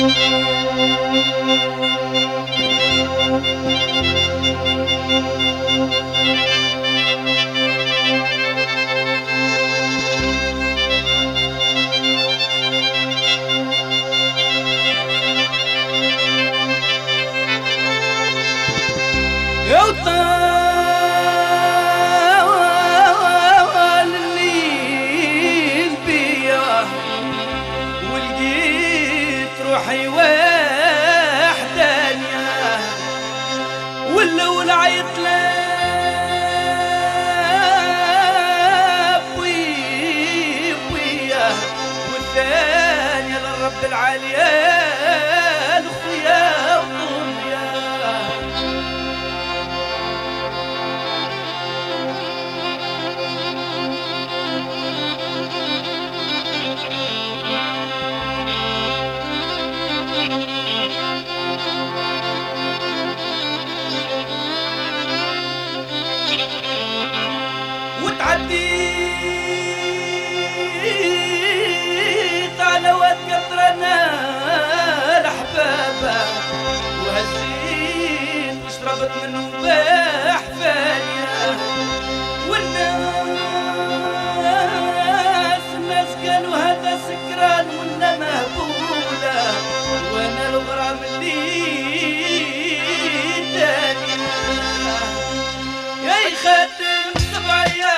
وطال الليل بيا ولقيت روحي وحدانية والأول عيط لاب وياه والثانية للرب العالية الخيا وتعديت على واد قطرنا الأحبابة وهزيت وشربت منه بحفانية والناس قالوا هذا سكران ولا مهبولة وانا الغرام اللي تانية يا خاتم سبعية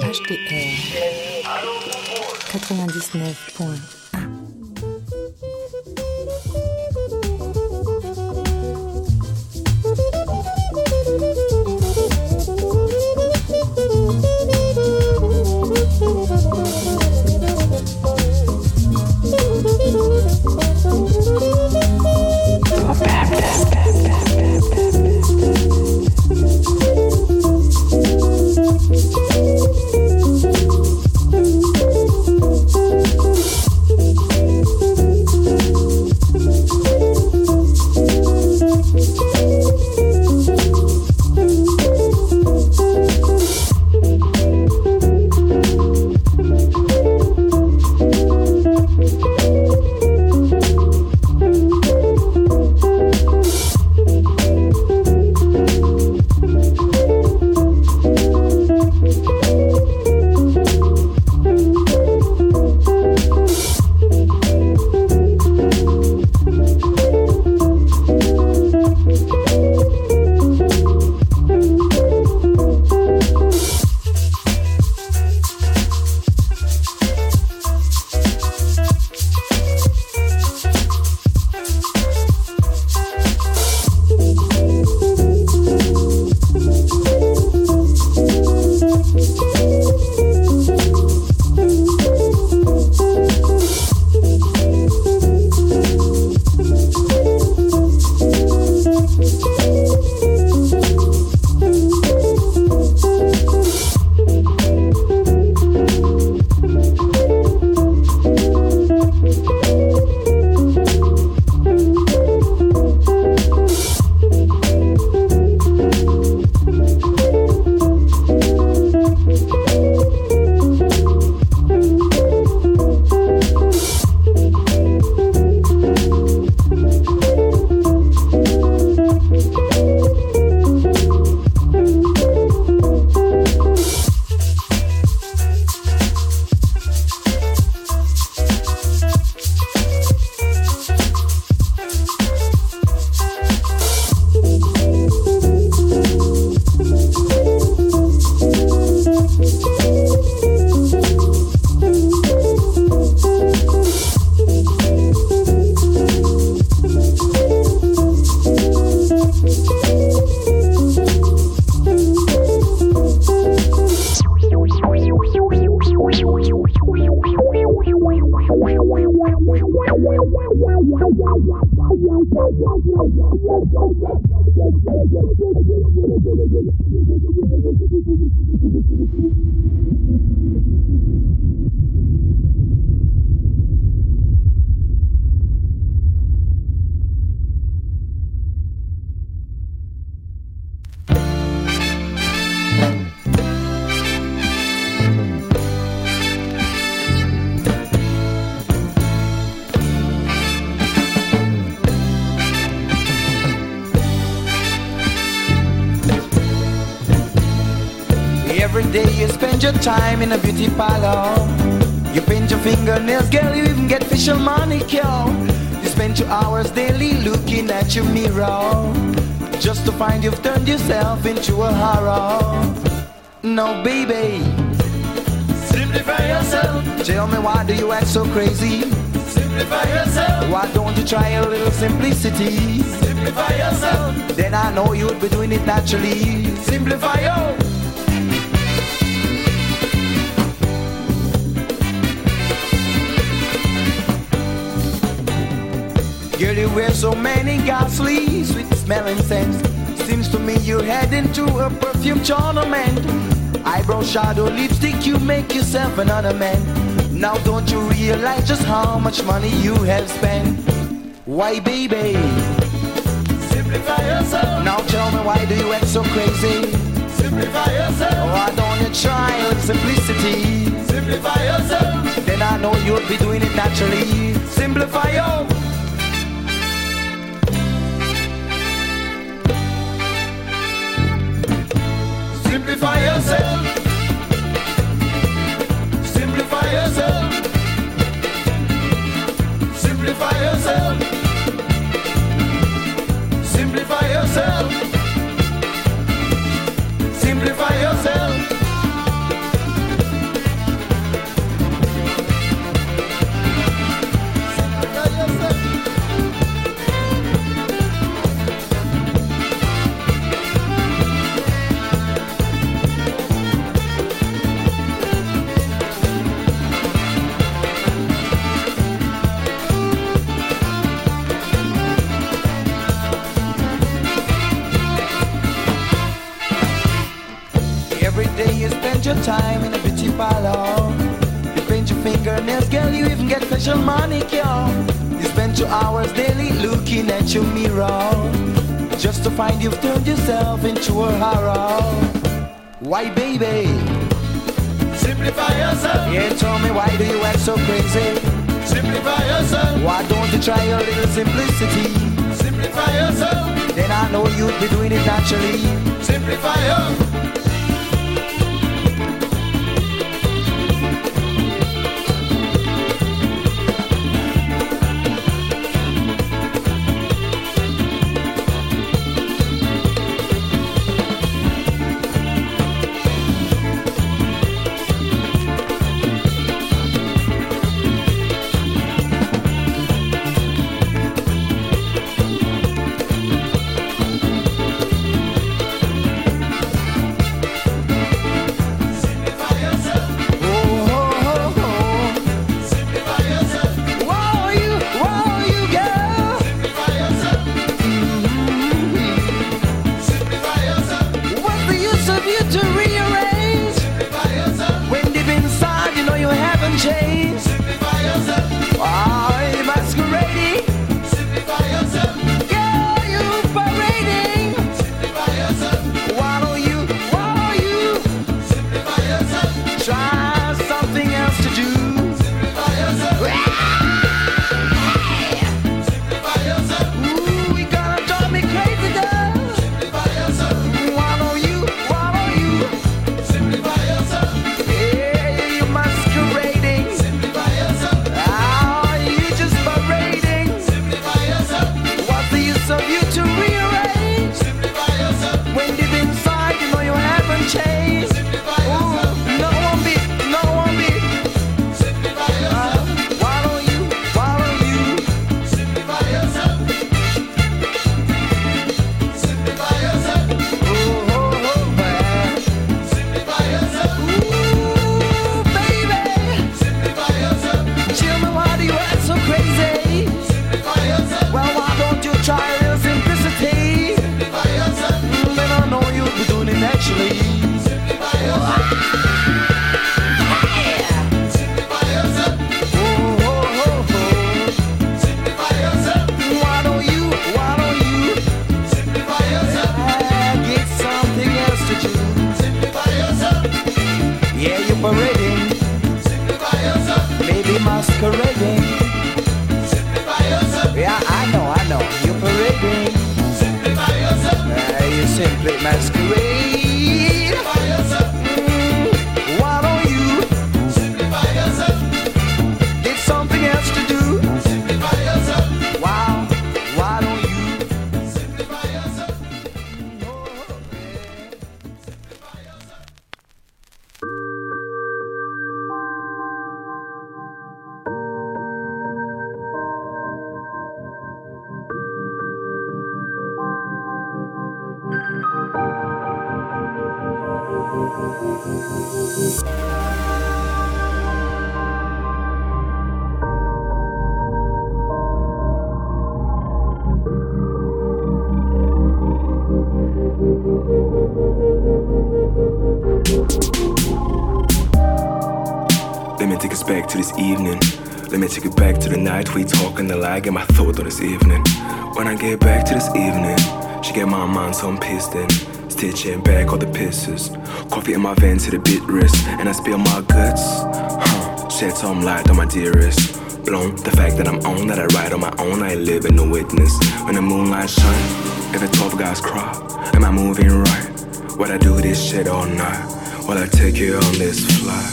HDR 99.1. Every day you spend your time in a beauty parlor. You paint your fingernails, girl, you even get facial manicure. You spend 2 hours daily looking at your mirror, just to find you've turned yourself into a horror. No, baby, Simplify yourself. tell me, why do you act so crazy? Simplify yourself. Why don't you try a little simplicity? Simplify yourself. Then I know you'd be doing it naturally. Simplify your. Girl, you wear so many ghastly, sweet smelling scents. Seems to me you're heading to a perfume tournament. Eyebrow shadow, lipstick, you make yourself another man. Now don't you realize just how much money you have spent? Why, baby? Simplify yourself. Now tell me, why do you act so crazy? Simplify yourself. Why don't you try a little simplicity? Simplify yourself. Then I know you'll be doing it naturally. Simplify your. Simplify yourself. Simplify yourself. Simplify yourself. Simplify yourself. Simplify yourself. your time in a beauty parlor. You paint your fingernails, girl, you even get facial manicure. You spend 2 hours daily looking at your mirror, just to find you've turned yourself into a horror. Why, baby? Simplify yourself. Yeah, tell me, why do you act so crazy? Simplify yourself. Why don't you try a little simplicity? Simplify yourself. Then I know you'd be doing it naturally. Simplify yourself. Masquerading. Yeah, I know, you're parading. You simply masquerade. Why don't you get something else to do? Wow, why don't you simplify yourself? Let me take us back to this evening. Let me take it back to the night we talking the lie. Get my thought on this evening. When I get back to this evening, she get my mind so I'm pissed in. Stitching back all the pieces. Coffee in my veins to the bit wrist. And I spill my guts. Shed some light on my dearest. Blown the fact that I'm on, that I ride on my own. I live in the witness. When the moonlight shine, if the 12 guys cry, am I moving right? Would I do this shit all night? Will I take you on this flight?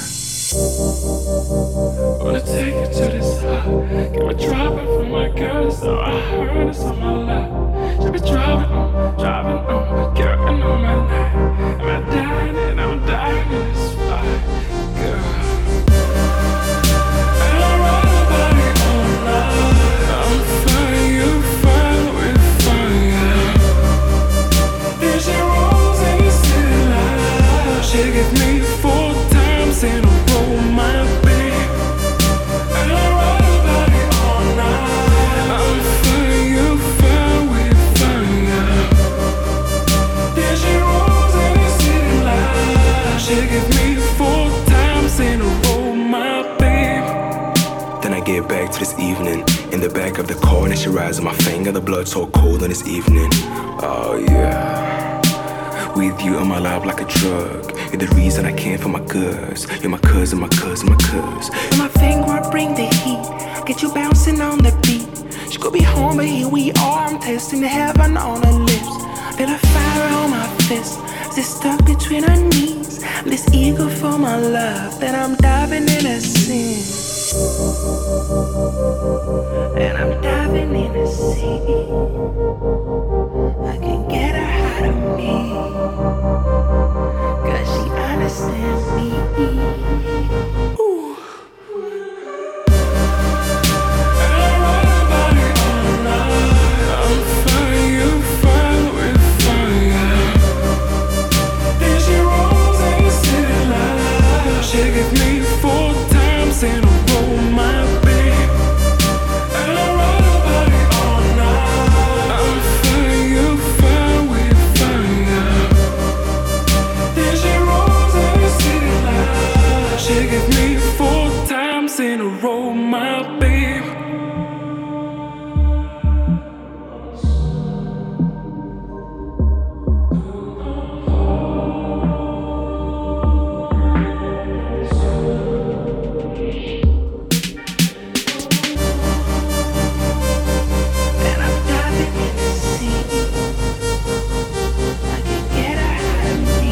Wanna take you to this high. Give a drop it from my girl, so I heard it's on my lap. She be driving on, getting on my night. I'm dying in this fight, girl. And I ride about it all night. I'm fine, you fine, we're fine. Then she rolls in the city light. She gives me 4 times in a row, my baby. And I ride about it all night. I'm fine, you fine, we're fine. back to this evening. In the back of the car, and she rides on my finger. The blood so cold on this evening. Oh yeah. With you on my life like a drug. You're the reason I came for my goods. You're my cousin, my cousin, my cousin. My finger, I bring the heat. Get you bouncing on the beat. She could be home, but here we are. I'm tasting the heaven on her lips. Feel a fire on my fist. Is stuck between her knees. I'm this eager for my love that I'm diving in a sin. And I'm diving in a sea. I can get her out of me, 'cause she understands me. Ooh. And I write about it all night. I'm fire, fire with fire. Then she rolls in the city light. She gave me 4 times in a row, my babe. And I write about it all night. I'm fire, fire with fire. Then she rolls in the city light. She gave me 4 times in a row, my babe. And I'm diving in the sea. I can get her out of me,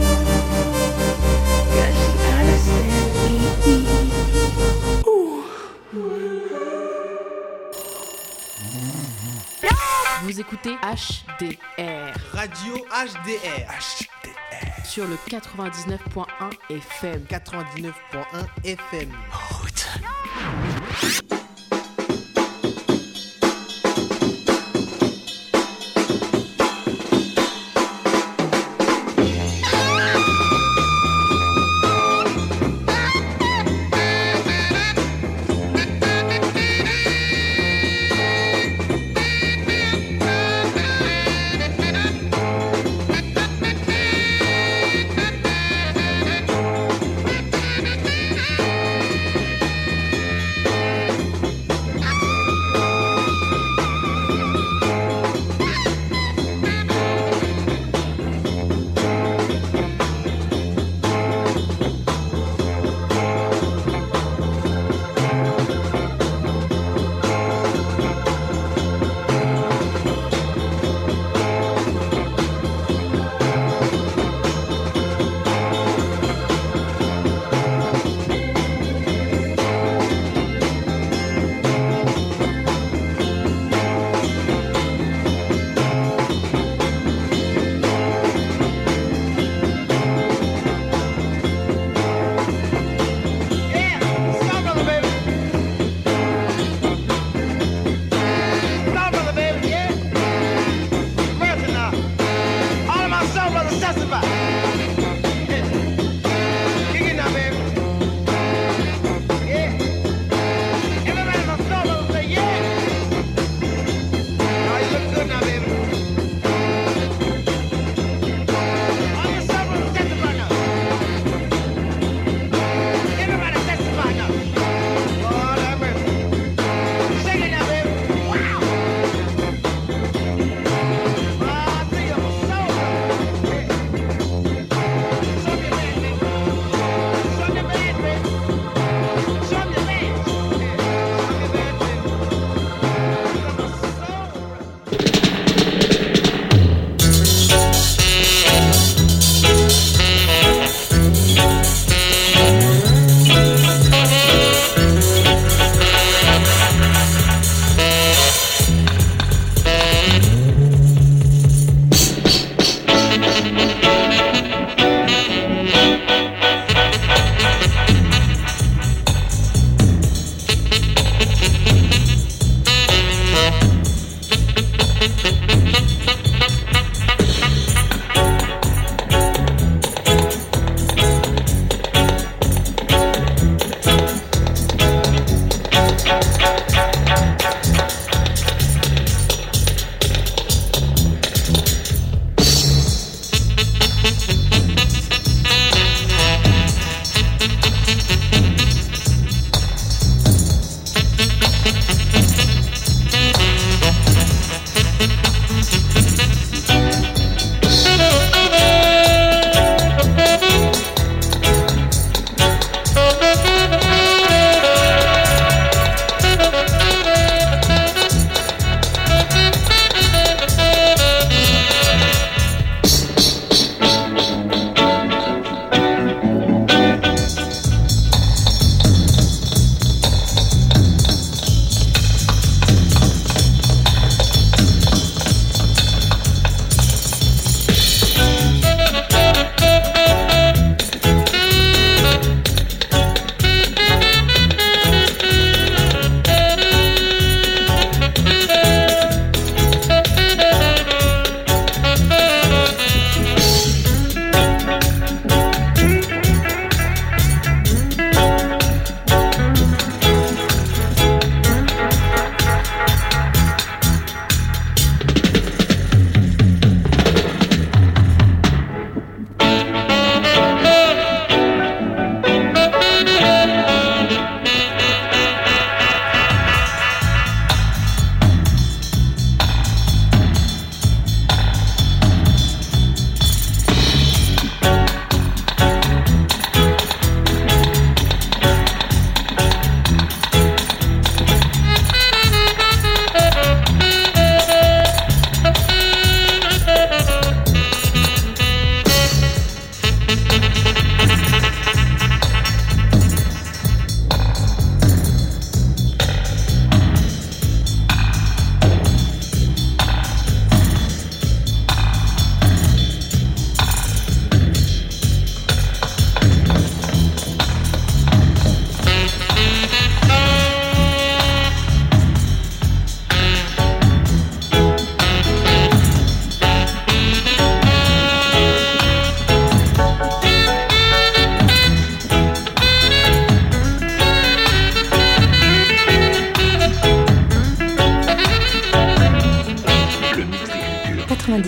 'cause she understands me. Ooh. Vous écoutez HDR Radio HDR. sur le 99.1 FM. 99.1 FM.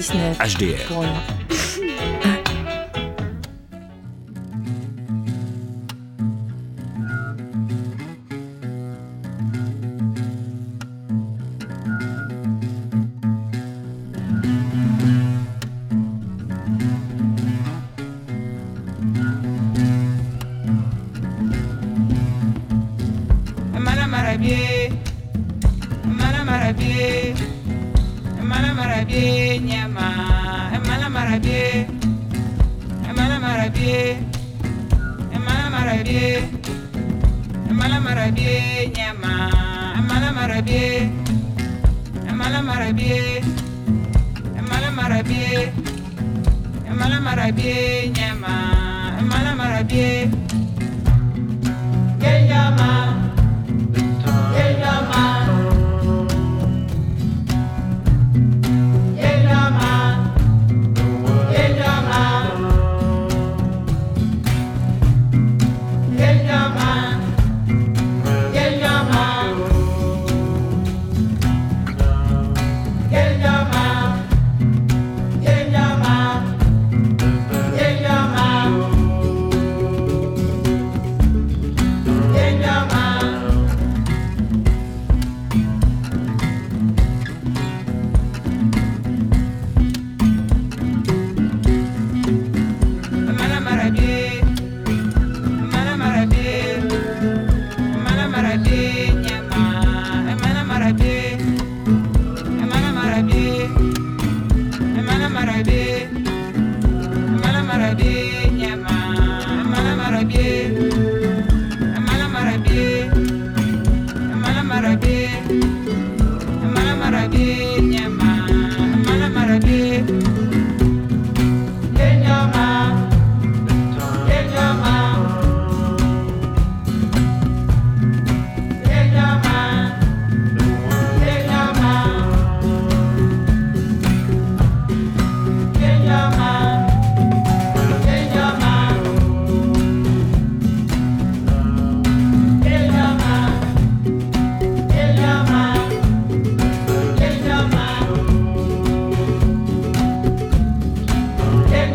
99 HDR. Marabie,